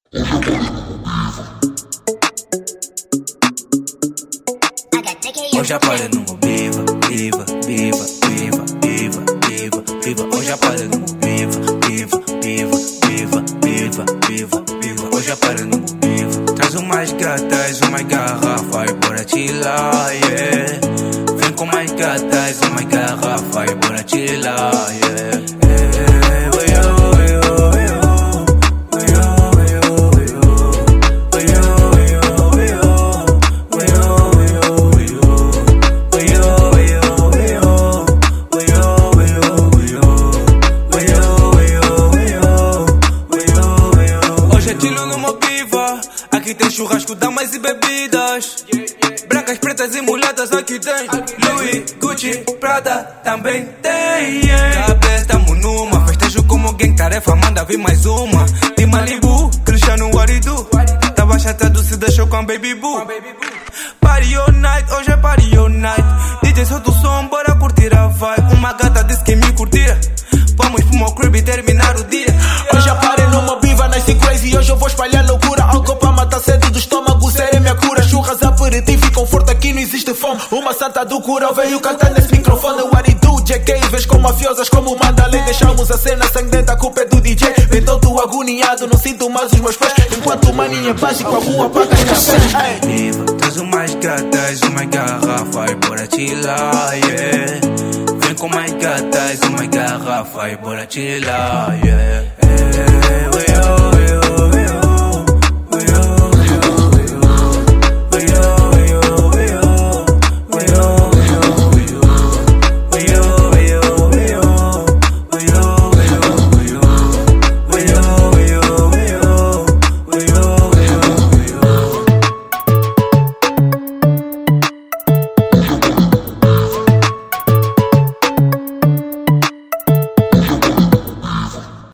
Hoje aparelho no viva, viva, viva, viva, viva, viva, viva. Hoje aparelho no viva, viva, viva, viva, viva, viva, viva. Hoje aparelho no viva. Traz umas gatas, uma garrafa e bora chilar, yeah. Vem com mais gatas, uma garrafa e bora chilar, yeah. Aqui tem churrasco, damas e bebidas, brancas, pretas e mulheres. Aqui tem Louis, Gucci, Prada, também tem, yeah. Cabeça, tamo numa festejo como alguém, tarefa, manda vir mais uma. De Malibu, Cristiano Aridu, tava chateado, se deixou com a Baby Boo. Party all night, hoje é party all night. DJ solta o som, bora curtir a vibe. Uma gata disse que me curtia, vamos pro meu crib e terminar o dia. Hoje aparei numa biva, nasci crazy. Hoje eu vou espalhar loucura, álcool pra matar sede do estômago, ser é minha cura. Churras, aperitivo e conforto, aqui não existe fome. Uma santa do cura veio cantar nesse microfone. What it do, JK, vês com mafiosas como manda a lei. Deixamos a cena sangrenta, a culpa é do DJ. Vem todo agoniado, não sinto mais os meus pés. Enquanto o maninho é básico, a rua paga café. Viva, traz umas gatas, uma garrafa e bora chilar, yeah. Vem com mais gatas, uma garrafa e bora chilar, yeah.